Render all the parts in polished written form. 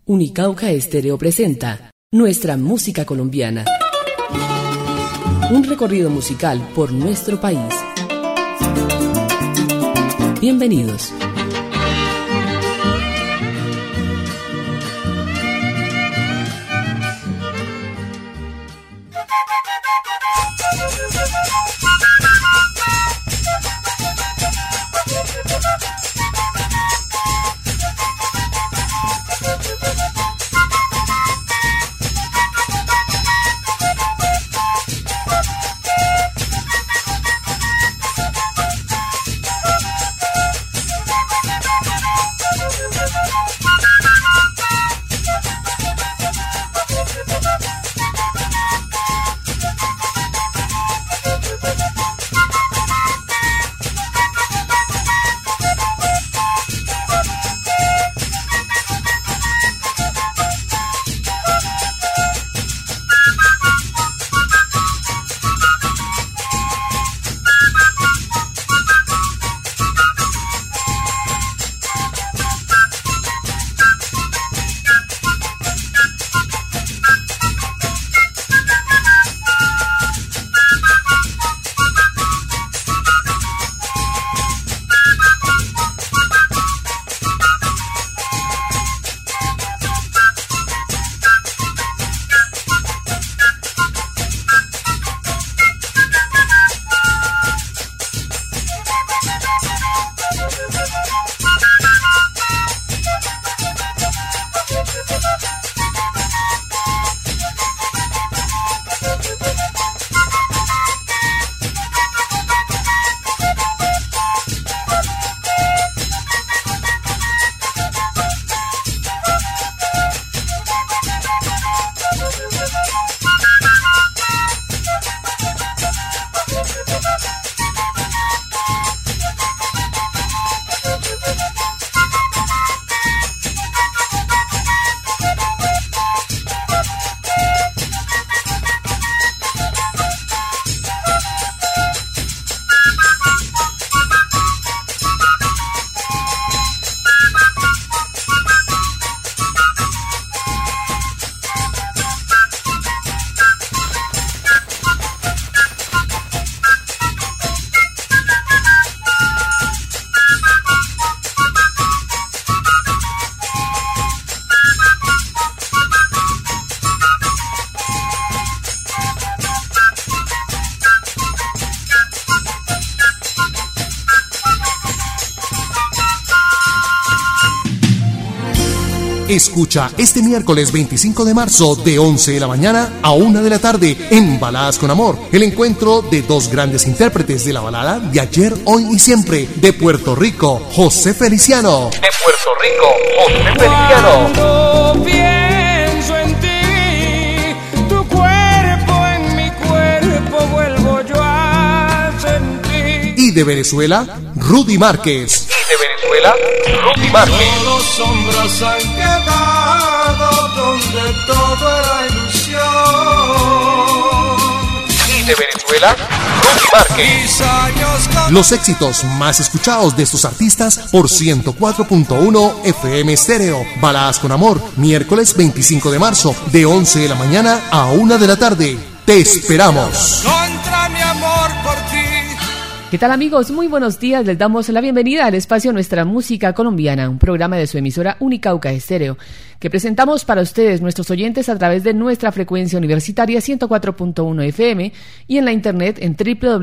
Unicauca Estéreo presenta Nuestra Música Colombiana. Un recorrido musical por nuestro país. Bienvenidos. Escucha este miércoles 25 de marzo de 11 de la mañana a 1 de la tarde en Baladas con Amor, el encuentro de dos grandes intérpretes de la balada de ayer, hoy y siempre. De Puerto Rico, José Feliciano. De Puerto Rico, José Feliciano. Cuando pienso en ti, tu cuerpo en mi cuerpo vuelvo yo a sentir. Y de Venezuela, Rudy Márquez. Rudy Márquez. Los hombros han quedado donde todo era ilusión. Y de Venezuela, Rudy Márquez. Los éxitos más escuchados de estos artistas por 104.1 FM Estéreo. Baladas con Amor, miércoles 25 de marzo, de 11 de la mañana a 1 de la tarde. Te esperamos. Contra mi amor por ti. ¿Qué tal, amigos? Muy buenos días. Les damos la bienvenida al espacio Nuestra Música Colombiana, un programa de su emisora Unicauca Estéreo, que presentamos para ustedes, nuestros oyentes, a través de nuestra frecuencia universitaria 104.1 FM y en la internet en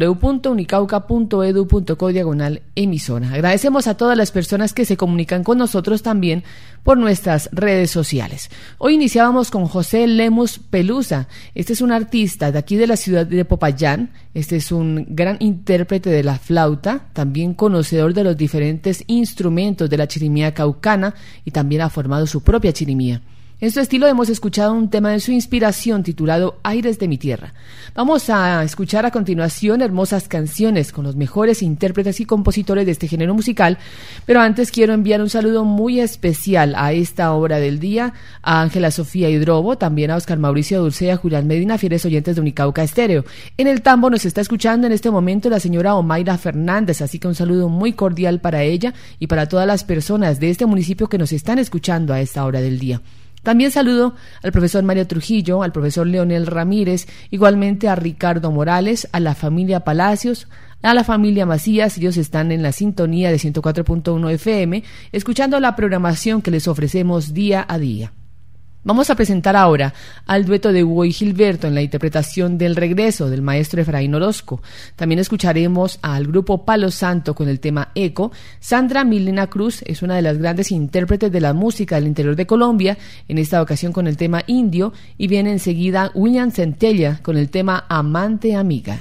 www.unicauca.edu.co/emisora. Agradecemos a todas las personas que se comunican con nosotros también por nuestras redes sociales. Hoy iniciábamos con José Lemus Pelusa. Este es un artista de aquí de la ciudad de Popayán. Este es un gran intérprete de la flauta, también conocedor de los diferentes instrumentos de la chirimía caucana y también ha formado su propia chirimía. En su estilo hemos escuchado un tema de su inspiración titulado Aires de mi tierra. Vamos a escuchar a continuación hermosas canciones con los mejores intérpretes y compositores de este género musical, pero antes quiero enviar un saludo muy especial a esta hora del día a Ángela Sofía Hidrobo, también a Oscar Mauricio Dulce y a Julián Medina, fieles oyentes de Unicauca Estéreo. En el tambo nos está escuchando en este momento la señora Omaira Fernández, así que un saludo muy cordial para ella y para todas las personas de este municipio que nos están escuchando a esta hora del día. También saludo al profesor Mario Trujillo, al profesor Leonel Ramírez, igualmente a Ricardo Morales, a la familia Palacios, a la familia Macías. Ellos están en la sintonía de 104.1 FM, escuchando la programación que les ofrecemos día a día. Vamos a presentar ahora al dueto de Hugo y Gilberto en la interpretación del Regreso del maestro Efraín Orozco. También escucharemos al grupo Palo Santo con el tema Eco. Sandra Milena Cruz es una de las grandes intérpretes de la música del interior de Colombia, en esta ocasión con el tema Indio, y viene enseguida William Centella con el tema Amante Amiga.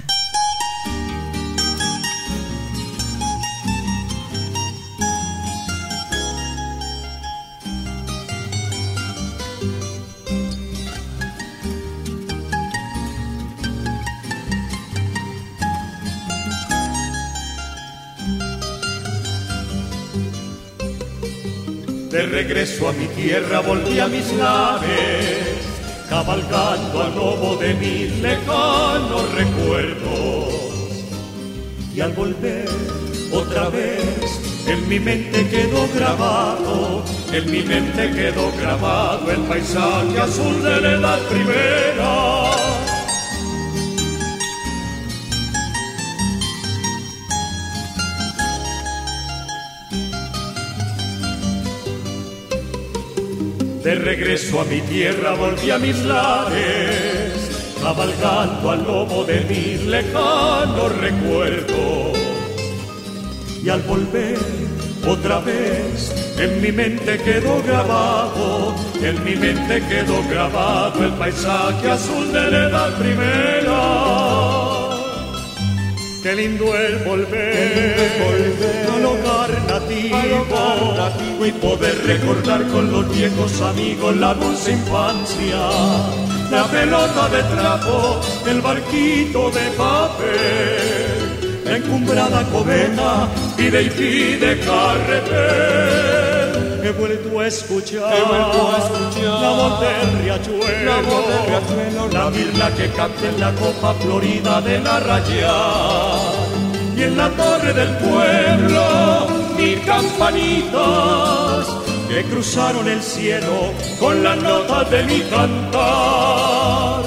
De regreso a mi tierra volví a mis lares, cabalgando al lobo de mis lejanos recuerdos. Y al volver otra vez, en mi mente quedó grabado, en mi mente quedó grabado el paisaje azul de la edad primera. De regreso a mi tierra volví a mis lares, cabalgando al lobo de mis lejanos recuerdos. Y al volver otra vez, en mi mente quedó grabado, en mi mente quedó grabado el paisaje azul de la edad primera. Qué lindo es volver al hogar nativo y poder recordar con los viejos amigos la dulce infancia, la pelota de trapo, el barquito de papel, la encumbrada cobeta, pide y pide carretel. He vuelto a escuchar la voz del riachuelo, la mirla que canta en la copa florida de la raya. Y en la torre del pueblo, mil campanitas que cruzaron el cielo con las notas de mi cantar.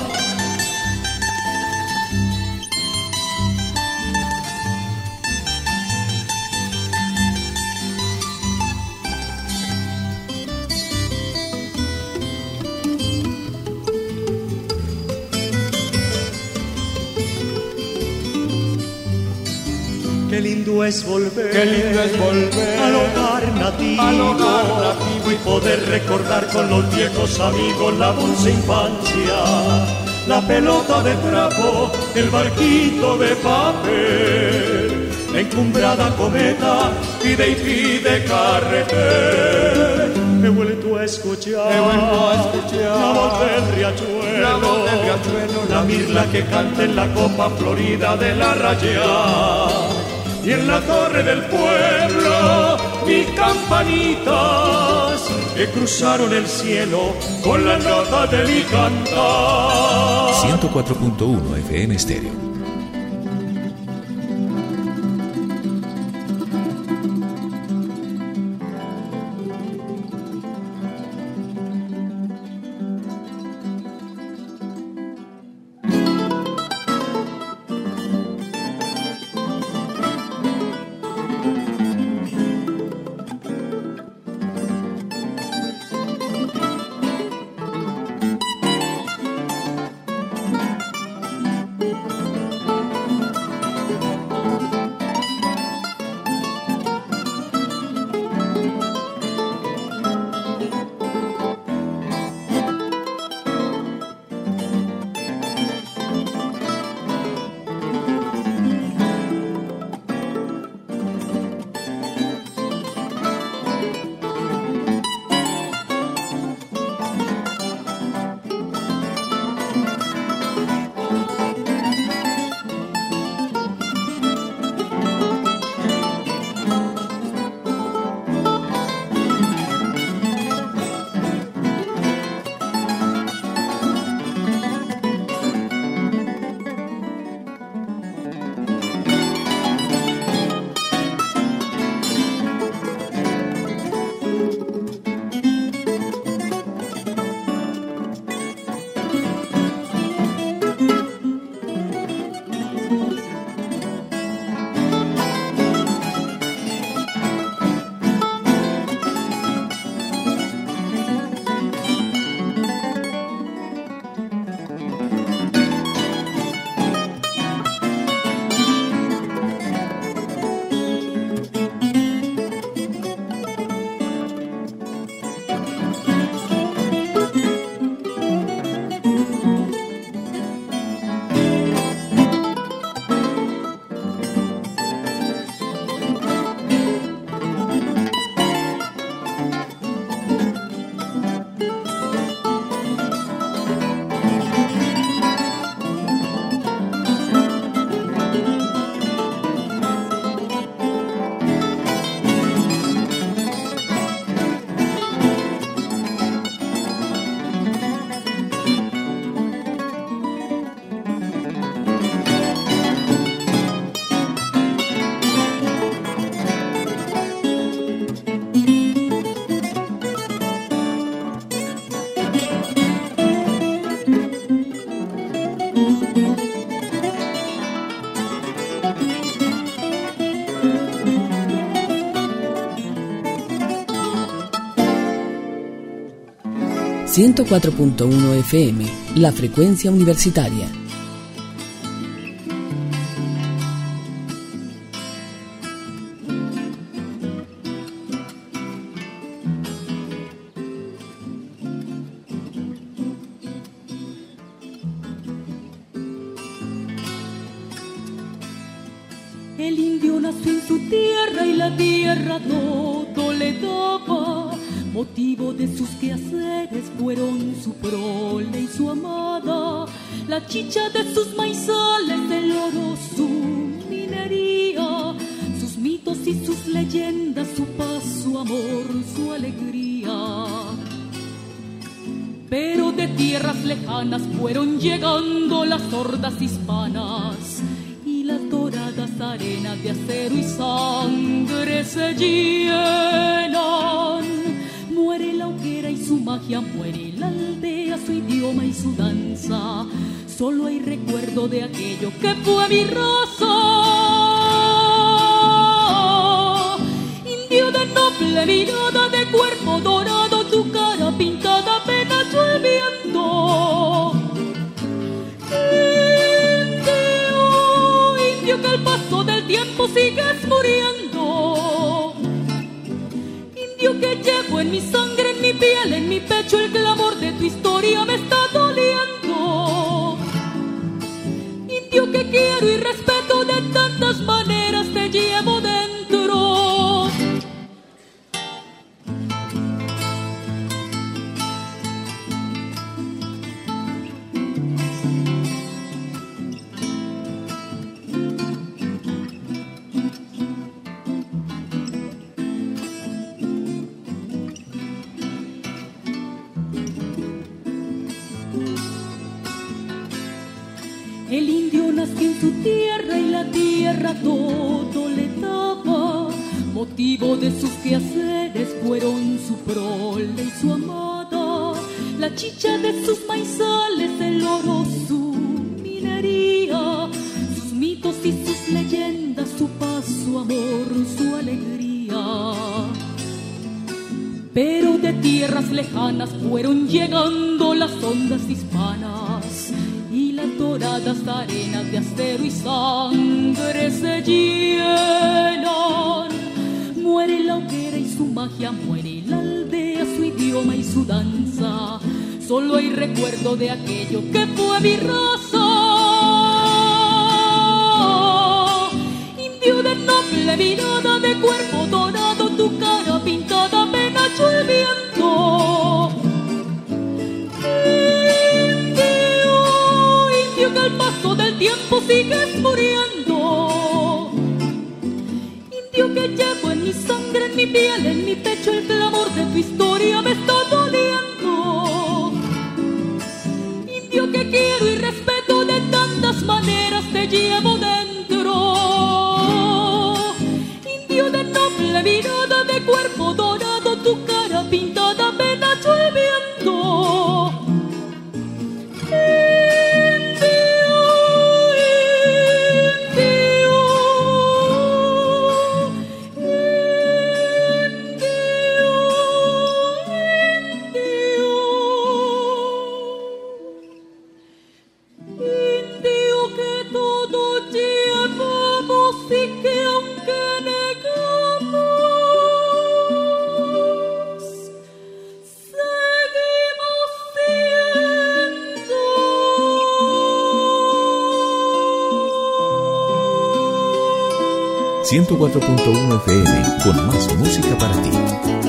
Qué lindo es volver al hogar nativo y poder recordar con los viejos amigos la dulce infancia, la pelota de trapo, el barquito de papel, la encumbrada cometa, pide y pide carretel. He vuelto a escuchar la voz del riachuelo, la mirla que canta en la copa florida de la raya. Y en la torre del pueblo, mis campanitas que cruzaron el cielo con la nota de mi cantar. 104.1 FM Estéreo. 104.1 FM, la frecuencia universitaria. El indio nació en su tierra y la tierra todo le daba. Motivo de sus quehaceres fueron su prole y su amada, la chicha de sus maizales, el oro, su minería, sus mitos y sus leyendas, su paz, su amor, su alegría. Pero de tierras lejanas fueron llegando las hordas hispanas, y las doradas arenas de acero y sangre se llenan. Muere la hoguera y su magia, muere la aldea, su idioma y su danza. Solo hay recuerdo de aquello que fue mi raza. Indio de noble mirada, de cuerpo dorado, tu cara pintada apenas el viento. Indio que al paso del tiempo sigues muriendo. Indio que llevo en mi sangre, en mi piel, en mi pecho, el clamor de tu historia me está doliendo. Indio que quiero y respeto, de tantas maneras te llevo dentro. El indio nació en su tierra y la tierra todo le daba. Motivo de sus quehaceres fueron su prole y su amada, la chicha de sus maizales, el oro, su minería, sus mitos y sus leyendas, su paz, su amor, su alegría. Pero de tierras lejanas fueron llegando las ondas hispanas, y las doradas arenas de acero y sangre se llenan. Muere la hoguera y su magia, muere la aldea, su idioma y su danza. Solo hay recuerdo de aquello que fue mi raza. Indio de noble mirada, de cuerpo dorado, tu cara pintada apenas el viento. Indio que al paso del tiempo sigues muriendo. Indio que llevo en mi sangre, en mi piel, en mi pecho, el clamor de tu historia me está doliendo. Indio que quiero y respeto, de tantas maneras te llevo dentro. Indio de noble mirada, de cuerpo dorado, tu cara pintada apenas el viento. ...104.1 FM, con más música para ti.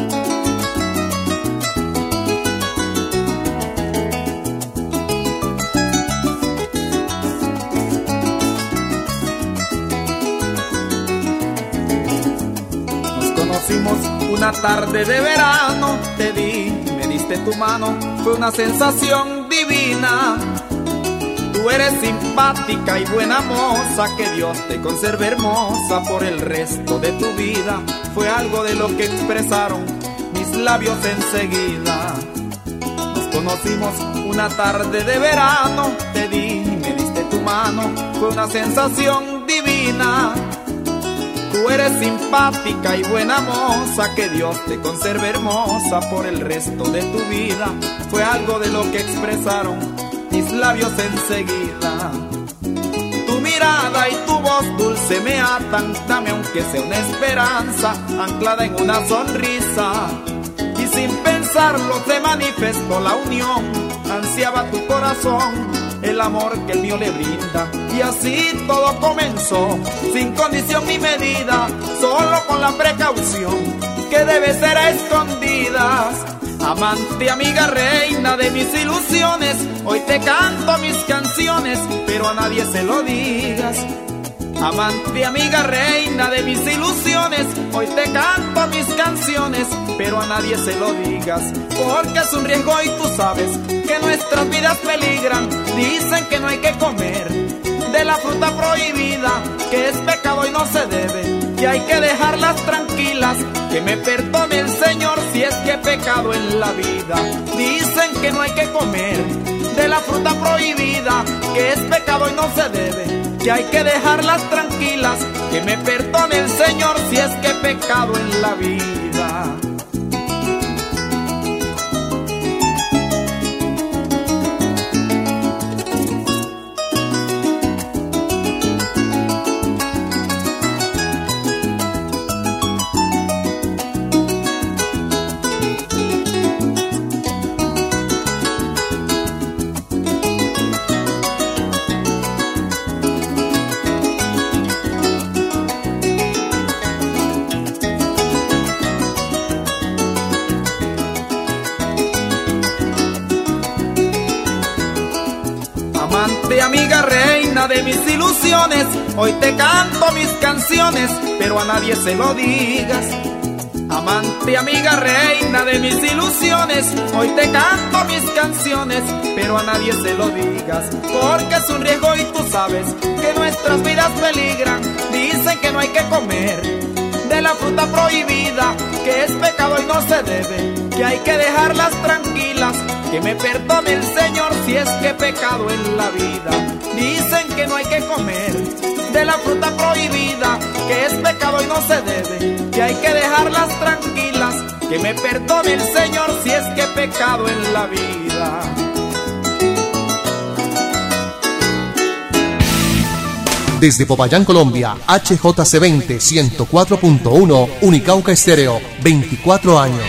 Nos conocimos una tarde de verano, te vi, me diste tu mano, fue una sensación divina. Tú eres simpática y buena moza, que Dios te conserve hermosa por el resto de tu vida. Fue algo de lo que expresaron mis labios enseguida. Nos conocimos una tarde de verano, te di, me diste tu mano, fue una sensación divina. Tú eres simpática y buena moza, que Dios te conserve hermosa por el resto de tu vida. Fue algo de lo que expresaron mis labios enseguida. Tu mirada y tu voz dulce me atan, dame aunque sea una esperanza, anclada en una sonrisa. Y sin pensarlo te manifestó la unión, ansiaba tu corazón el amor que el mío le brinda. Y así todo comenzó, sin condición ni medida, solo con la precaución que debe ser a escondidas. Amante, amiga, reina de mis ilusiones, hoy te canto mis canciones, pero a nadie se lo digas. Amante, amiga, reina de mis ilusiones, hoy te canto mis canciones, pero a nadie se lo digas. Porque es un riesgo y tú sabes que nuestras vidas peligran. Dicen que no hay que comer de la fruta prohibida, que es pecado y no se debe, que hay que dejarlas tranquilas. Que me perdone el Señor si es que he pecado en la vida. Dicen que no hay que comer de la fruta prohibida, que es pecado y no se debe, que hay que dejarlas tranquilas. Que me perdone el Señor si es que he pecado en la vida. Amiga, reina de mis ilusiones, hoy te canto mis canciones, pero a nadie se lo digas. Amante, amiga, reina de mis ilusiones, hoy te canto mis canciones, pero a nadie se lo digas. Porque es un riesgo y tú sabes que nuestras vidas peligran. Dicen que no hay que comer de la fruta prohibida, que es pecado y no se debe, que hay que dejarlas tranquilas. Que me perdone el Señor si es que he pecado en la vida. Dicen que no hay que comer de la fruta prohibida, que es pecado y no se debe, que hay que dejarlas tranquilas. Que me perdone el Señor si es que he pecado en la vida. Desde Popayán, Colombia, HJC20 104.1, Unicauca Estéreo, 24 años.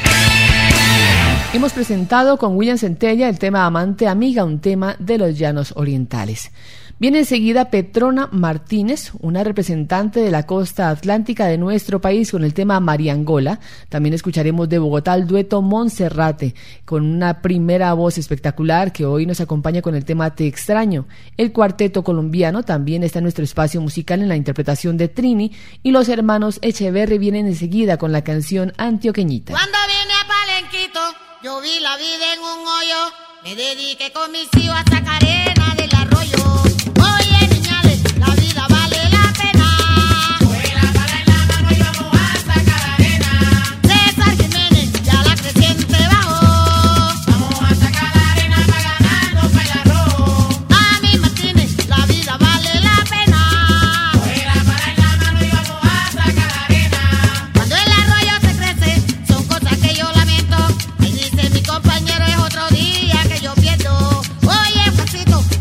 Hemos presentado con William Centella el tema Amante, amiga, un tema de los llanos orientales. Viene enseguida Petrona Martínez, una representante de la costa atlántica de nuestro país, con el tema Mariangola. También escucharemos de Bogotá el dueto Monserrate, con una primera voz espectacular que hoy nos acompaña con el tema Te extraño. El cuarteto colombiano también está en nuestro espacio musical en la interpretación de Trini, y los hermanos Echeverri vienen enseguida con la canción Antioqueñita. Cuando vine a Palenquito, yo vi la vida en un hoyo, me dediqué con mis hijos a sacar arena del arroyo. Oye, niñales, la vida vale la pena. Coge la pala en la mano y vamos a sacar arena. César Jiménez, ya la creciente bajó. Vamos a sacar arena para ganarnos para el arroz. A mí Martínez, la vida vale la pena. Coge la pala en la mano y vamos a sacar arena. Cuando el arroyo se crece, son cosas que yo lamento. Mi compañero, es otro día que yo pierdo. Oye, Juancito,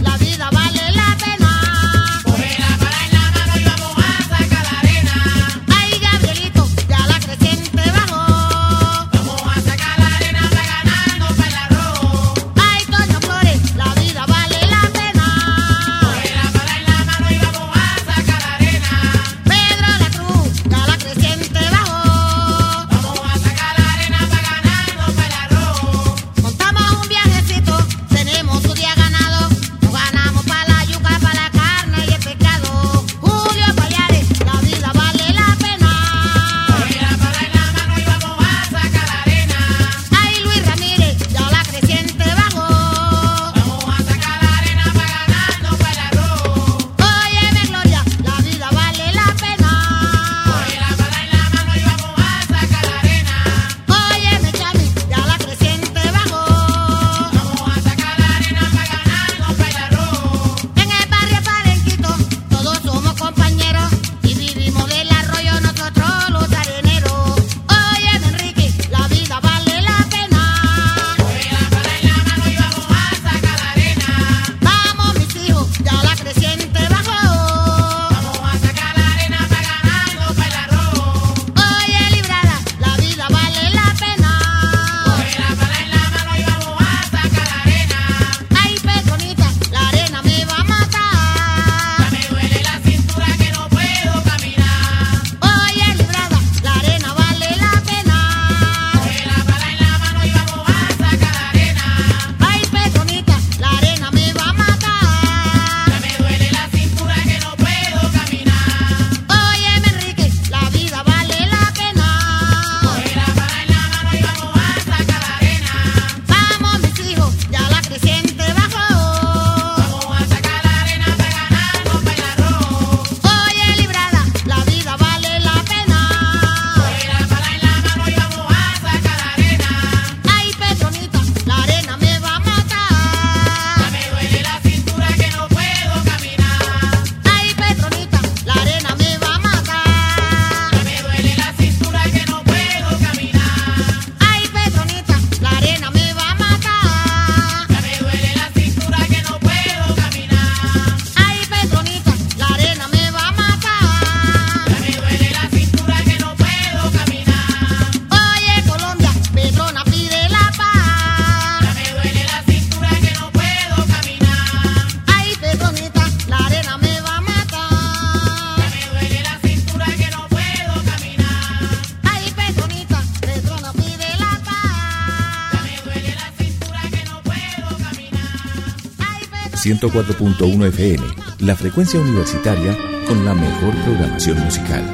104.1 FM, la frecuencia universitaria con la mejor programación musical.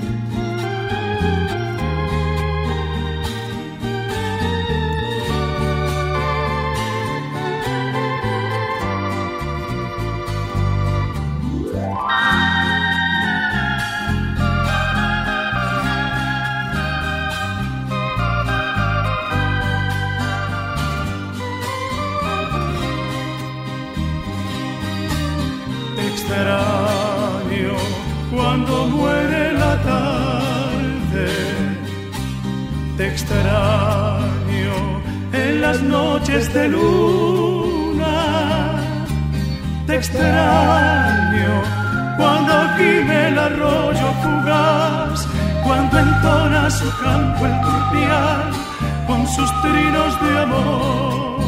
Extraño cuando muere la tarde, te extraño en las noches de luna, te extraño cuando gime el arroyo fugaz, cuando entona su canto el turpial con sus trinos de amor.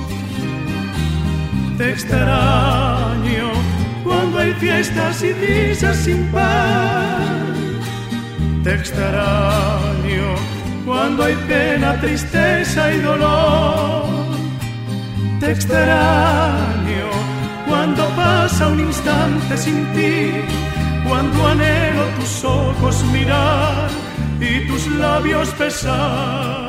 Te extraño cuando hay fiestas y risas sin par. Te extraño cuando hay pena, tristeza y dolor. Te extraño cuando pasa un instante sin ti, cuando anhelo tus ojos mirar y tus labios besar.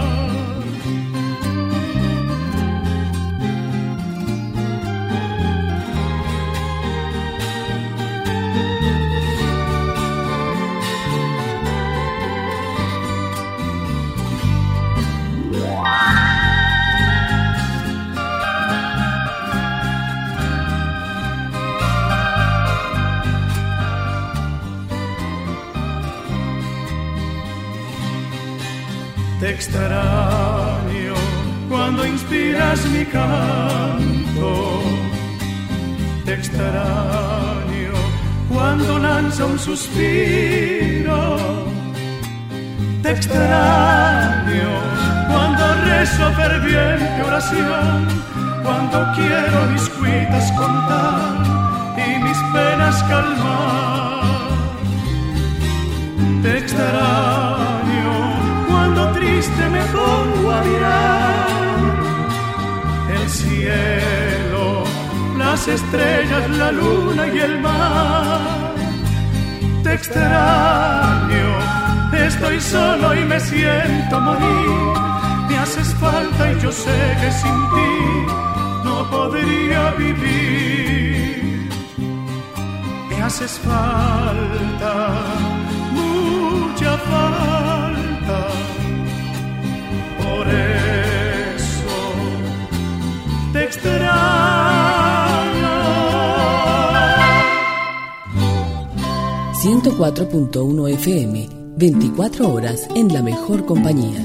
Te extraño cuando inspiras mi canto. Te extraño cuando lanza un suspiro. Te extraño cuando rezo ferviente oración, cuando quiero mis cuitas contar y mis penas calmar. Te extraño cuando triste me pongo a mirar el cielo, las estrellas, la luna y el mar. Te extraño, estoy solo y me siento morir. Me haces falta y yo sé que sin ti no podría vivir. Me haces falta, mucha falta. Por eso te extraño. 104.1 FM, 24 horas en la mejor compañía.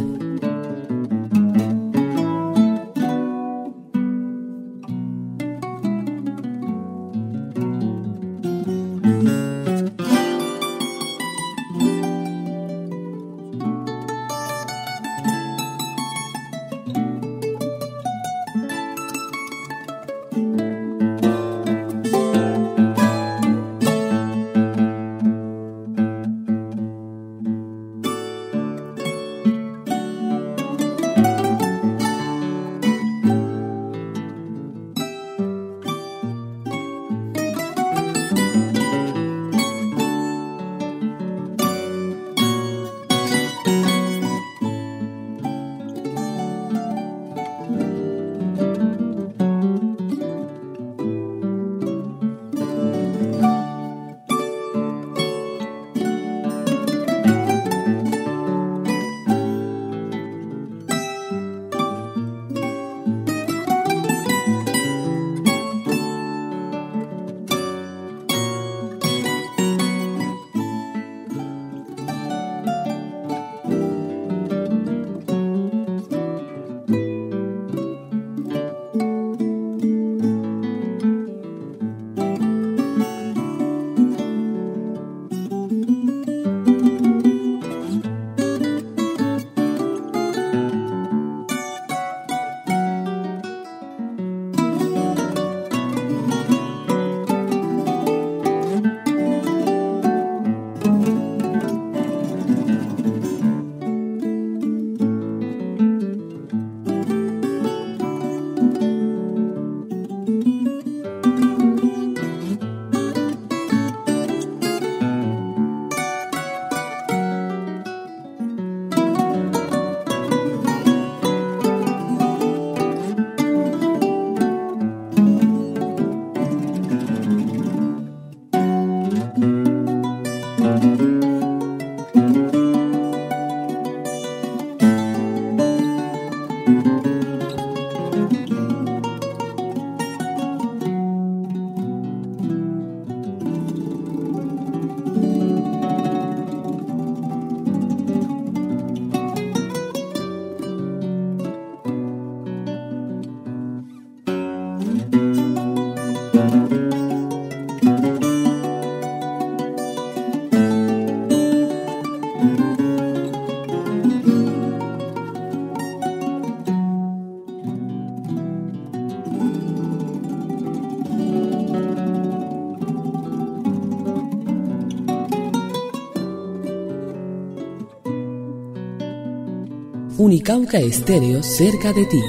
Unicauca Estéreo cerca de ti.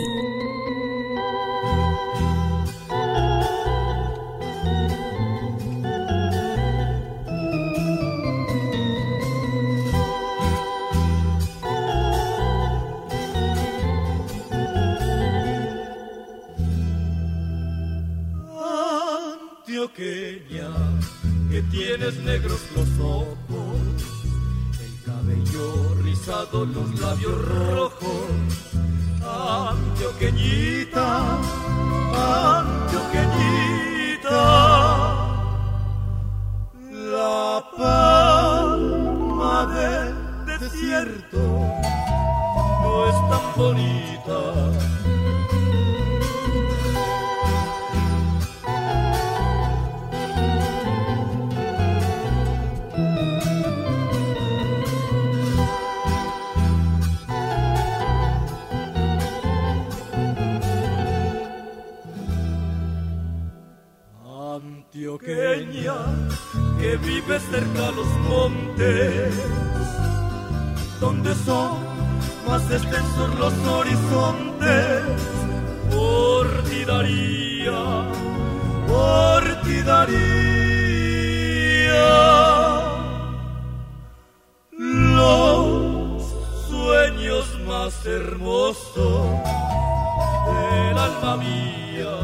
Antioqueña, que tienes negros los ojos, el cabello rizado, los labios rojos. Antioqueñita, Antioqueñita, la palma del desierto no es tan bonita. Antioqueña, que vive cerca a los montes, donde son más extensos los horizontes. Por ti daría los sueños más hermosos del alma mía.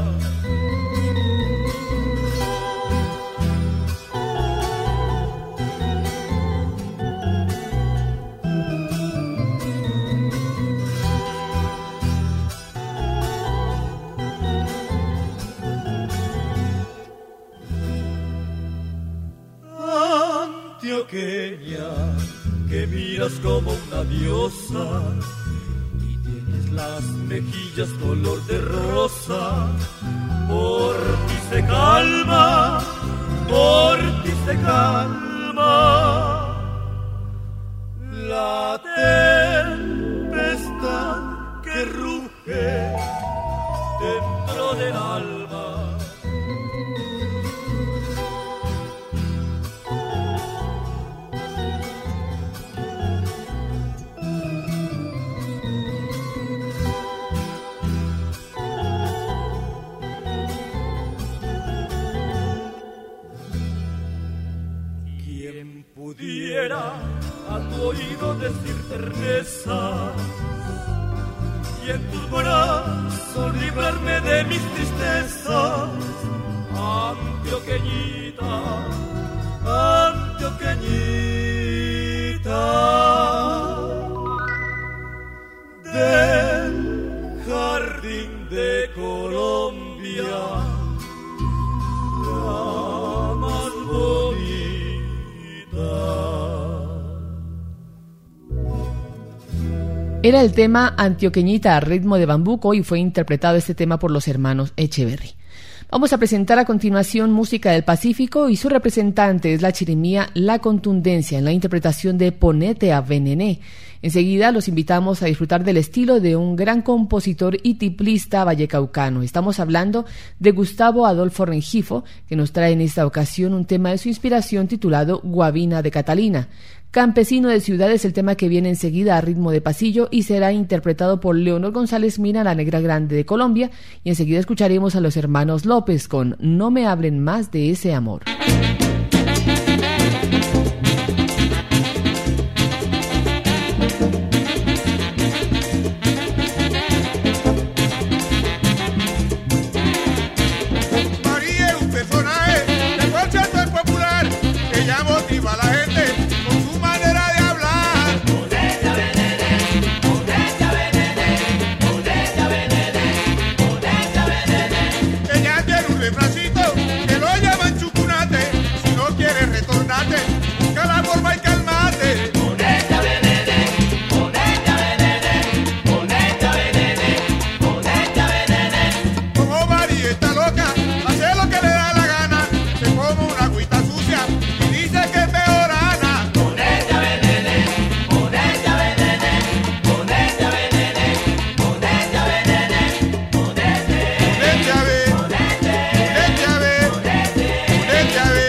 Antioqueña, que miras como una diosa y tienes las mejillas color de rosa. Por ti se calma, por ti se calma la tempestad que ruge dentro del alma. Pudiera a tu oído decir terneza y en tus brazos librarme de mis tristezas. Antioqueñita, Antioqueñita, del jardín de Colombia, la más bonita. Era el tema Antioqueñita a ritmo de bambuco y fue interpretado este tema por los hermanos Echeverry. Vamos a presentar a continuación música del Pacífico y su representante es la chirimía La Contundencia en la interpretación de Ponete a Venené. Enseguida los invitamos a disfrutar del estilo de un gran compositor y tiplista vallecaucano. Estamos hablando de Gustavo Adolfo Rengifo, que nos trae en esta ocasión un tema de su inspiración titulado Guabina de Catalina. Campesino de Ciudad es el tema que viene enseguida a ritmo de pasillo y será interpretado por Leonor González Mina, la Negra Grande de Colombia, y enseguida escucharemos a los hermanos López con No me hablen más de ese amor. María es un personaje del concierto popular que ya motiva a la gente. Busca la forma y calmate. Ponete a venene, ponete a venene, ponete a venene, ponete a venene. Como María está loca, hace lo que le da la gana. Se come una agüita sucia y dice que es mejorana. Ponete a venene, ponete a venene, ponete a venene, ponete a venene, ponete a ver, ponete a ver, ponete a ver.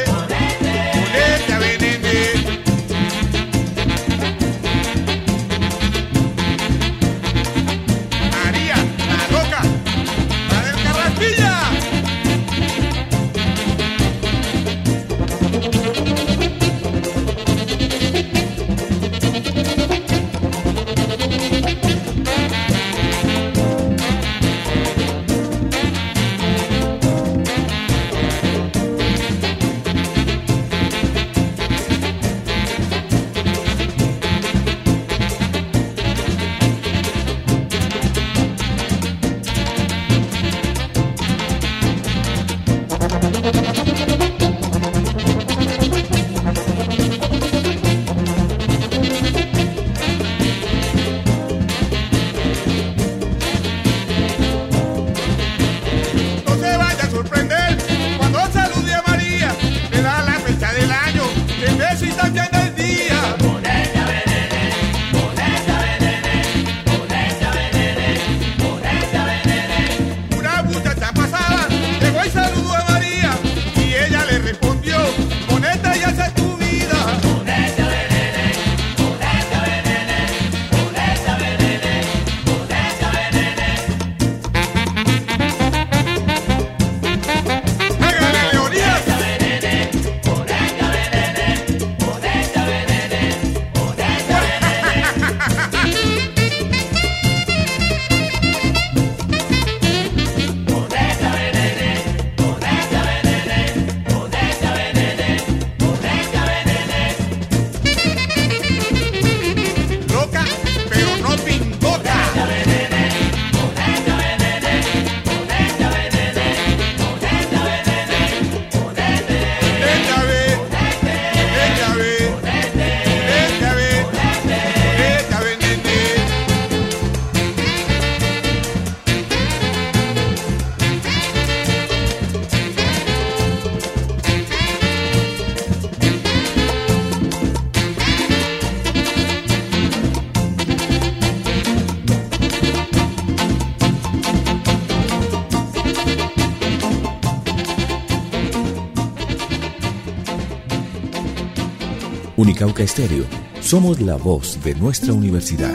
Unicauca Estéreo, somos la voz de nuestra universidad.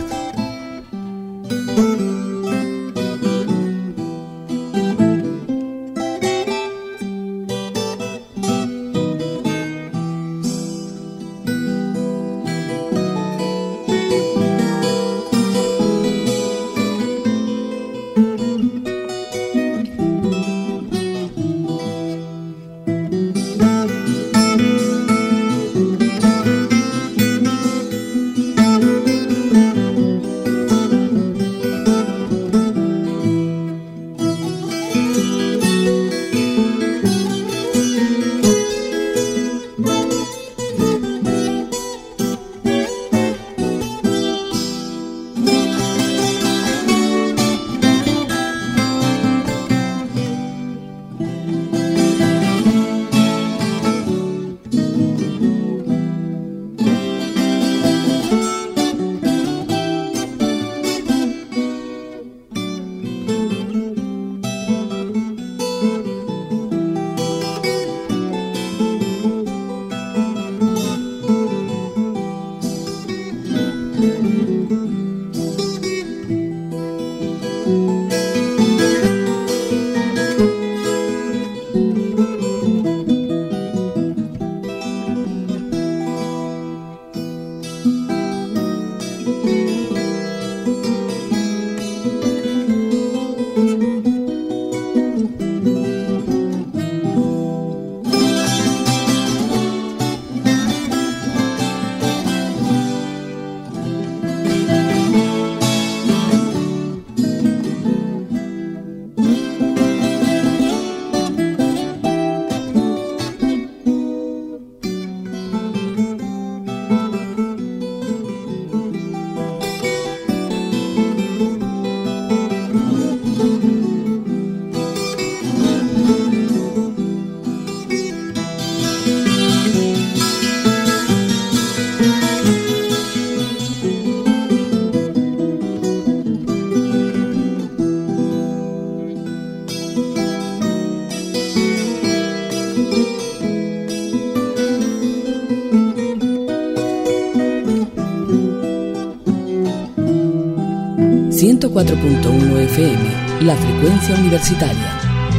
.1 FM, la frecuencia universitaria.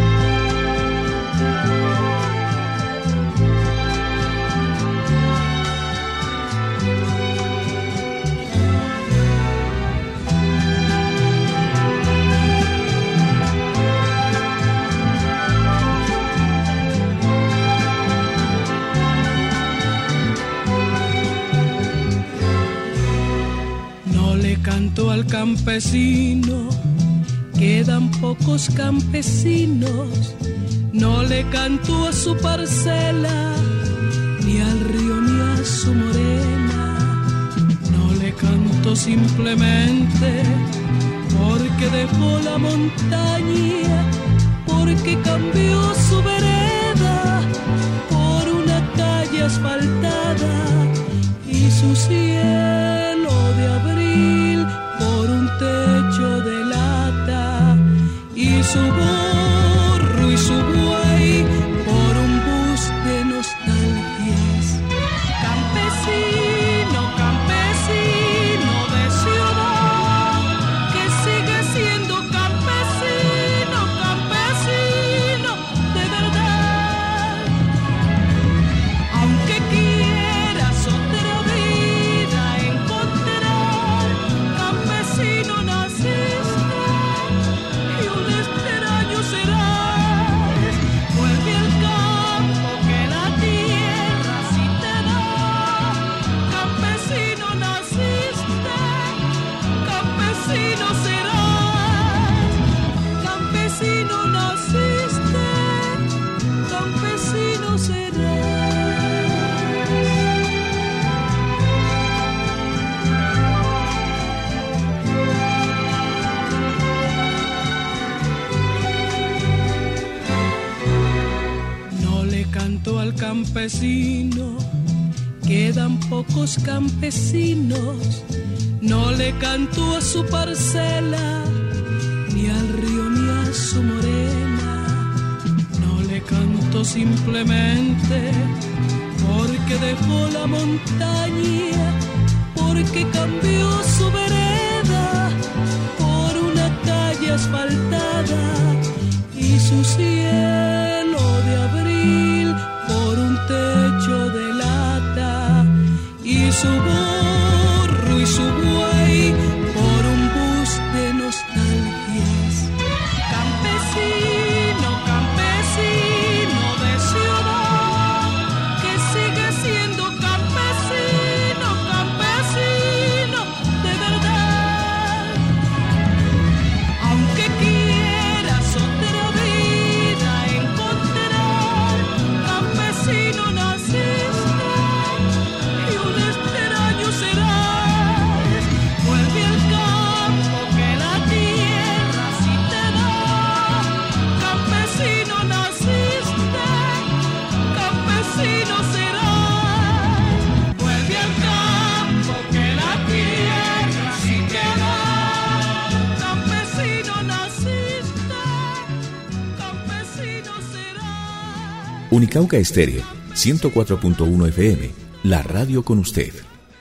Al campesino, quedan pocos campesinos, no le canto a su parcela, ni al río ni a su morena. No le canto simplemente porque dejó la montaña, porque cambió su vereda por una calle asfaltada y su cielo de abril por un techo de lata, y su burro y su buey por un bus de nostalgias. Campesino, campesino de ciudad, que sigue siendo campesino, campesino de verdad. Aunque quieras otra vida encontrar, campesino naciste y un extraño serás. Vuelve al campo que la tierra sí te da. Campesino naciste, campesino serás. Campesino naciste, campesino serás. No le canto al campesino, quedan pocos campesinos. No le canto a su parcela, ni al río ni a su morena. No le canto simplemente porque dejó la montaña, porque cambió su vereda por una calle asfaltada y su cielo de abril por un techo de lata, y su burro y su buey por un bus de nostalgias. Campesino, campesino de ciudad, que sigue siendo campesino, campesino de verdad. Aunque quieras otra vida encontrar, campesino naciste y un extraño serás. Vuelve al campo que la tierra sí te da. Campesino naciste, campesino serás. Vuelve al campo que la tierra sí te da. Campesino naciste, campesino serás. Unicauca Estéreo, 104.1 FM, la radio con usted.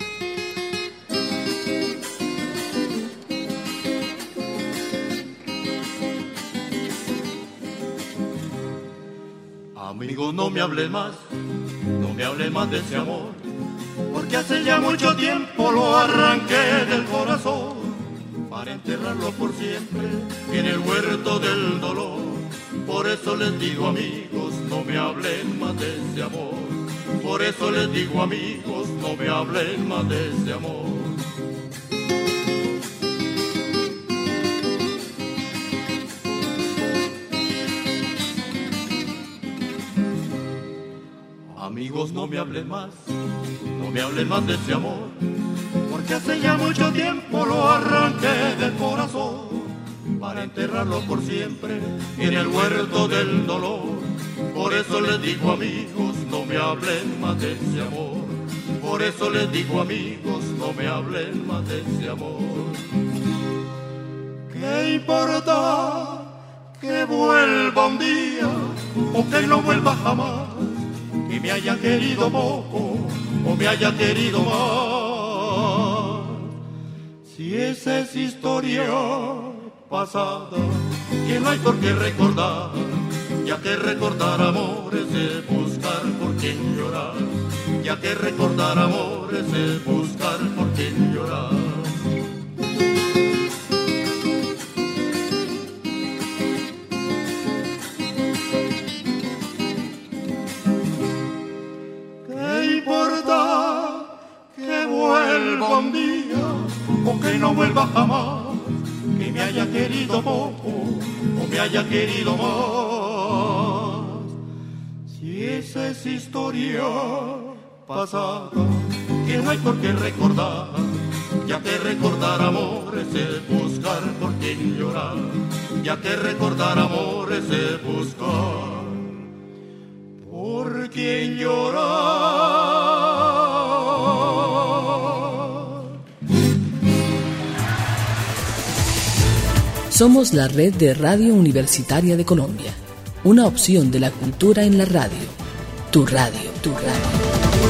Amigo, no me hable más, no me hable más de ese amor, porque hace ya mucho tiempo lo arranqué del corazón, para enterrarlo por siempre en el huerto del dolor. Por eso les digo, amigos, no me hablen más de ese amor. Por eso les digo, amigos, no me hablen más de ese amor. Amigos, no me hablen más, no me hablen más de ese amor, porque hace ya mucho tiempo lo arranqué del corazón, para enterrarlo por siempre en el huerto del dolor. Por eso les digo, amigos, no me hablen más de ese amor. Por eso les digo, amigos, no me hablen más de ese amor. ¿Qué importa que vuelva un día o que no vuelva jamás? Que me haya querido poco o me haya querido más. Si esa es historia pasada, que no hay por qué recordar, ya que recordar amores es buscar por quien llorar, ya que recordar amores es buscar por quien llorar. ¿Qué importa que vuelva un día o que no vuelva jamás? Que me haya querido poco o me haya querido más. Esa es historia pasada que no hay por qué recordar, ya que recordar amor es el buscar por quien llorar, ya que recordar amor es el buscar por quien llorar. Somos la red de Radio Universitaria de Colombia, una opción de la cultura en la radio. Tu radio, tu radio.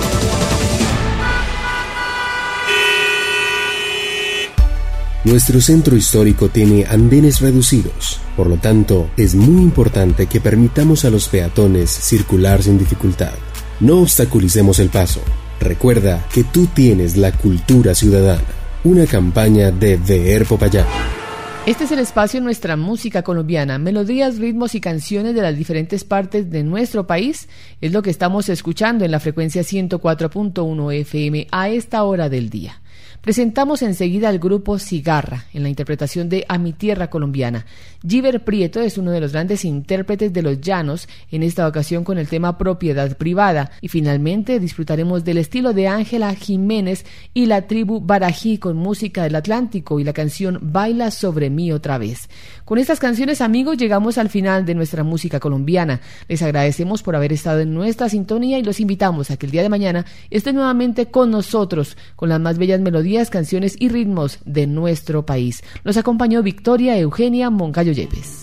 Nuestro centro histórico tiene andenes reducidos, por lo tanto, es muy importante que permitamos a los peatones circular sin dificultad. No obstaculicemos el paso. Recuerda que tú tienes la cultura ciudadana. Una campaña de VR Popayán. Este es el espacio Nuestra Música Colombiana, melodías, ritmos y canciones de las diferentes partes de nuestro país. Es lo que estamos escuchando en la frecuencia 104.1 FM a esta hora del día. Presentamos enseguida al grupo Cigarra en la interpretación de A mi tierra colombiana. Giver Prieto es uno de los grandes intérpretes de los llanos, en esta ocasión con el tema Propiedad Privada. Y finalmente disfrutaremos del estilo de Ángela Jiménez y la tribu Barají con música del Atlántico y la canción Baila sobre mí otra vez. Con estas canciones, amigos, llegamos al final de Nuestra Música Colombiana. Les agradecemos por haber estado en nuestra sintonía y los invitamos a que el día de mañana estén nuevamente con nosotros con las más bellas melodías, canciones y ritmos de nuestro país. Los acompañó Victoria Eugenia Moncayo Yepes.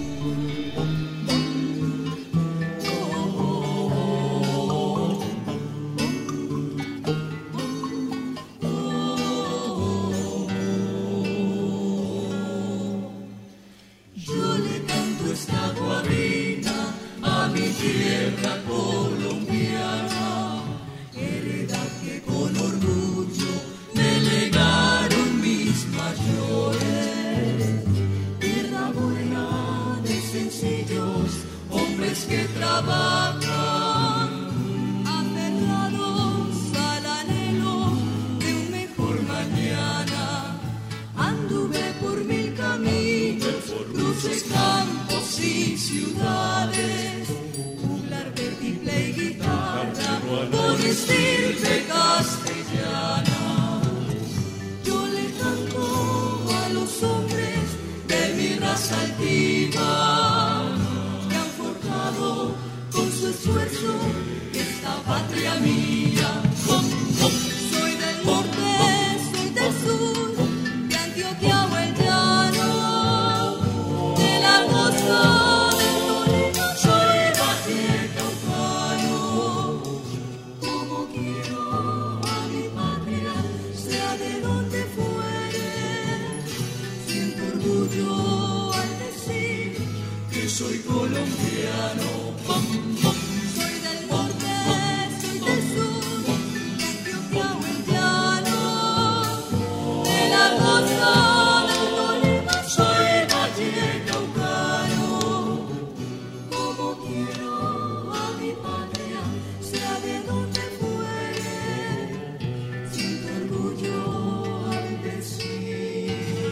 Yo le canto esta guabina a mi tierra colombiana, heredad que con orgullo me legaron mis mayores, tierra buena de sencillos hombres que trabajan, aferrados al anhelo de un mejor mañana. Anduve por mil caminos, cruces, campos y ciudades, juglar, vertiple y guitarra con estirpe castellana. Yo le canto a los hombres de mi raza altiva, que han forjado con su esfuerzo esta patria mía. Soy del norte, soy del sur, de Antioquia o el llano, de la costa del Tolima, soy vallecaucano. Como quiero a mi patria, sea de donde fuere, siento orgullo al decir que soy colombiano. Soy del norte, soy del sur, de Antioquia o el llano, de la costa del Tolima, soy vallecaucano. Como quiero a mi patria, sea de donde fuere, siento orgullo al decir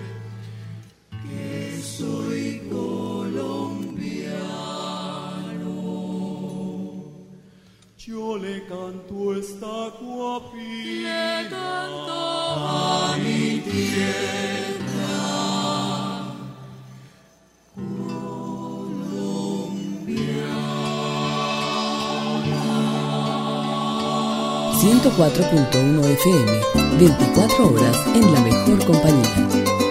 que soy colombiano. Yo le canto esta guapina, Le canto a mi tierra colombiana. 104.1 FM, 24 horas en la mejor compañía.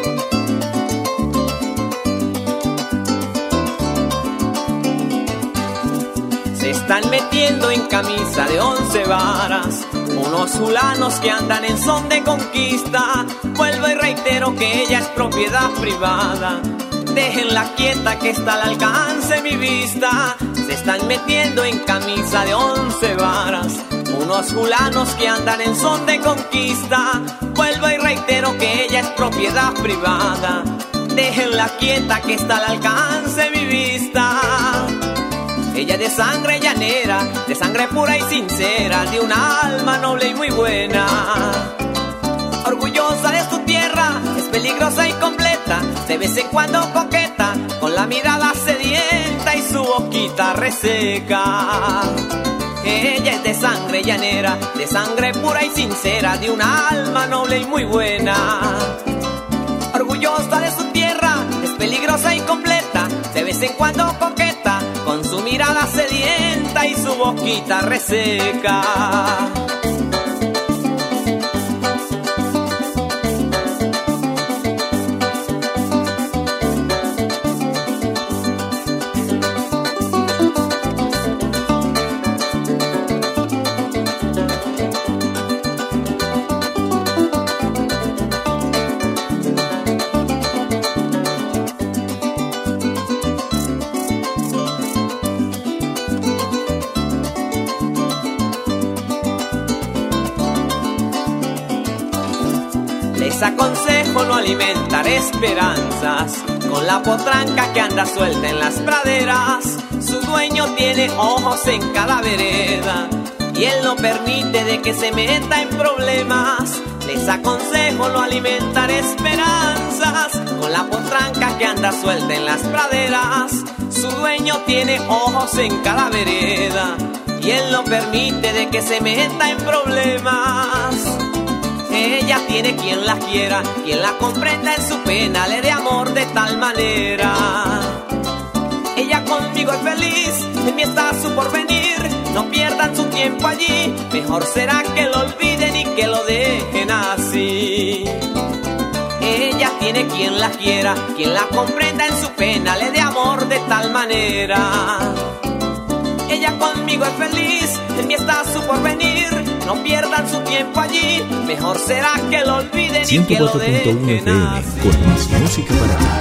Se están metiendo en camisa de 11 varas unos fulanos que andan en son de conquista. Vuelvo y reitero que ella es propiedad privada, déjenla quieta que está al alcance de mi vista. Se están metiendo en camisa de 11 varas unos fulanos que andan en son de conquista. Vuelvo y reitero que ella es propiedad privada, déjenla quieta que está al alcance de mi vista. Ella es de sangre llanera, de sangre pura y sincera, de una alma noble y muy buena. Orgullosa de su tierra, es peligrosa y completa, de vez en cuando coqueta, con la mirada sedienta y y su boquita reseca. Ella es de sangre llanera, de sangre pura y sincera, de una alma noble y muy buena. Orgullosa de su tierra, es peligrosa y completa, de vez en cuando coqueta, con su mirada sedienta y su boquita reseca. Aconsejo no alimentar esperanzas con la potranca que anda suelta en las praderas. Su dueño tiene ojos en cada vereda y él no permite de que se meta en problemas. Les aconsejo no alimentar esperanzas con la potranca que anda suelta en las praderas. Su dueño tiene ojos en cada vereda y él no permite de que se meta en problemas. Ella tiene quien la quiera, quien la comprenda en su pena, le dé amor de tal manera. Ella conmigo es feliz, en mí está su porvenir, no pierdan su tiempo allí, mejor será que lo olviden y que lo dejen así. Ella tiene quien la quiera, quien la comprenda en su pena, le dé amor de tal manera. Ella conmigo es feliz, en mí está su porvenir, no pierdan su tiempo allí, mejor será que lo olviden y que lo dejen así. Con más música para ti.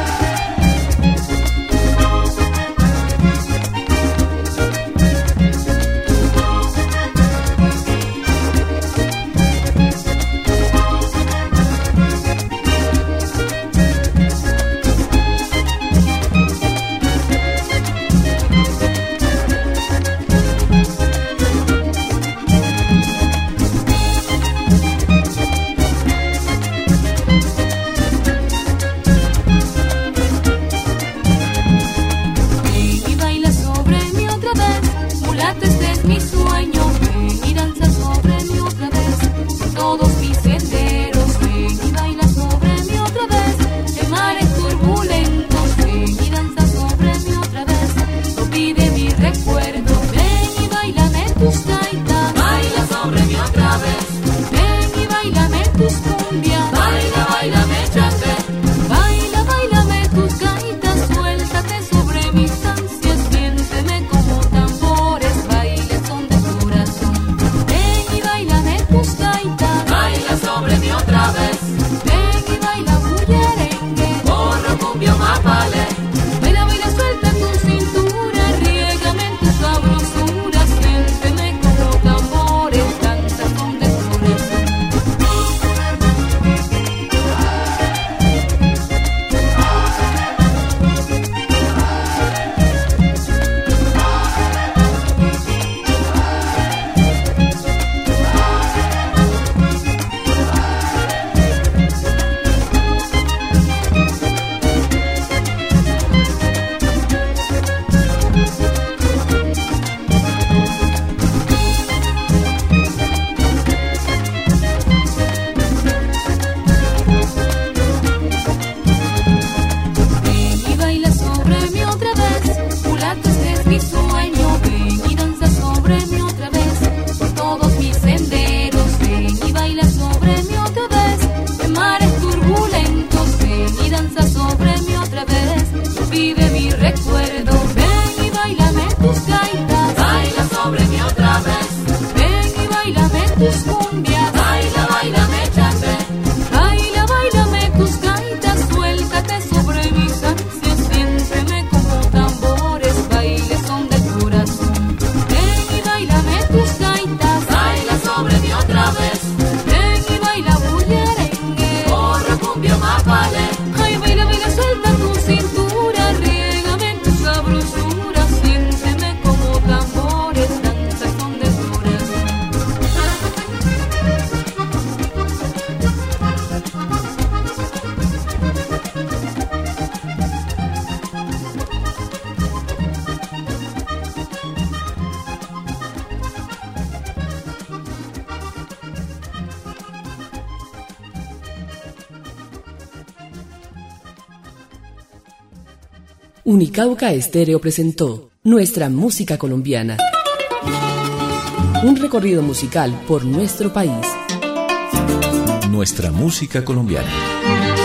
Suéltate sobre mis ansias, siénteme como tambores, baile son de Unicauca Estéreo presentó Nuestra Música Colombiana. Un recorrido musical por nuestro país. Nuestra música colombiana.